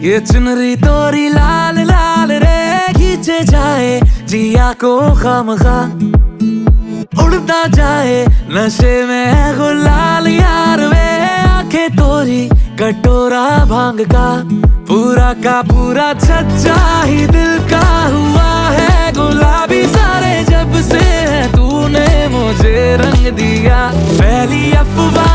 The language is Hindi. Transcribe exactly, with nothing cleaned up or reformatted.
ये चुनरी तोरी लाल लाल रे, खींचे जाए जिया को खामखा, उड़ता जाए नशे में है गुलाल यार वे। आंखें तोरी कटोरा भांग का, पूरा का पूरा सच्चा ही दिल का हुआ है गुलाबी सारे जब से है तूने मुझे रंग दिया। फैली अफवाह